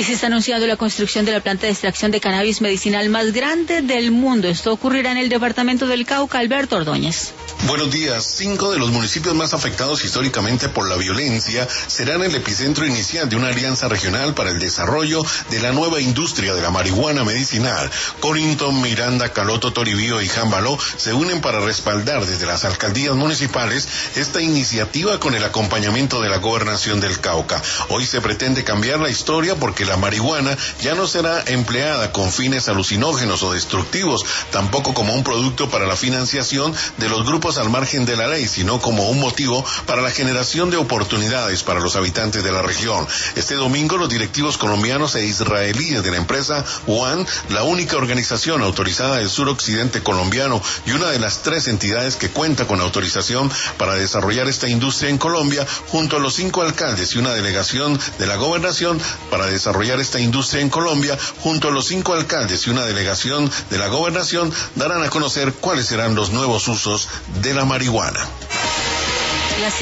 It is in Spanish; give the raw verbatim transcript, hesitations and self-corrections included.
se está anunciando la construcción de la planta de extracción de cannabis medicinal más grande del mundo. Esto ocurrirá en el departamento del Cauca. Alberto Ordóñez. Buenos días. Cinco de los municipios más afectados históricamente por la violencia serán el epicentro inicial de una alianza regional para el desarrollo de la nueva industria de la marihuana medicinal. Corinto, Miranda, Caloto, Toribío y Jambaló se unen para respaldar desde las alcaldías municipales esta iniciativa con el acompañamiento de la gobernación del Cauca. Hoy se pretende cambiar la historia porque la marihuana ya no será empleada con fines alucinógenos o destructivos, tampoco como un producto para la financiación de los grupos al margen de la ley, sino como un motivo para la generación de oportunidades para los habitantes de la región. Este domingo los directivos colombianos e israelíes de la empresa One, la única organización autorizada del suroccidente colombiano y una de las tres entidades que cuenta con autorización para desarrollar esta industria en Colombia, junto a los cinco alcaldes y una delegación de la gobernación para desarrollar esta industria en Colombia, junto a los cinco alcaldes y una delegación de la gobernación, darán a conocer cuáles serán los nuevos usos de la marihuana.